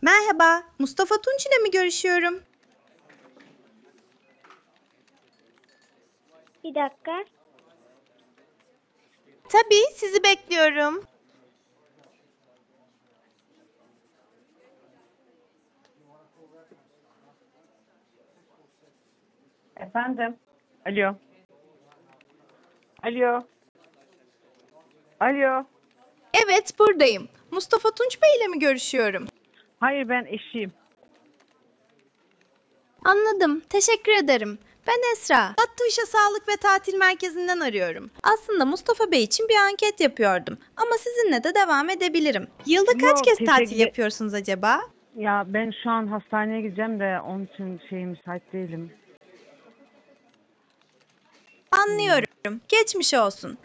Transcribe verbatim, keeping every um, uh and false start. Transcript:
Merhaba, Mustafa Tunç ile mi görüşüyorum? Bir dakika. Tabii, sizi bekliyorum. Efendim? Alo. Alo. Alo. Evet, buradayım. Mustafa Tunç Bey ile mi görüşüyorum? Hayır, ben eşiyim. Anladım, teşekkür ederim. Ben Esra. Tatlışa Sağlık ve Tatil Merkezi'nden arıyorum. Aslında Mustafa Bey için bir anket yapıyordum. Ama sizinle de devam edebilirim. Yılda kaç Yok, kez tatil teşekkür. yapıyorsunuz acaba? Ya ben şu an hastaneye gideceğim de onun için şey müsait değilim. Hmm. Anlıyorum. Geçmiş olsun.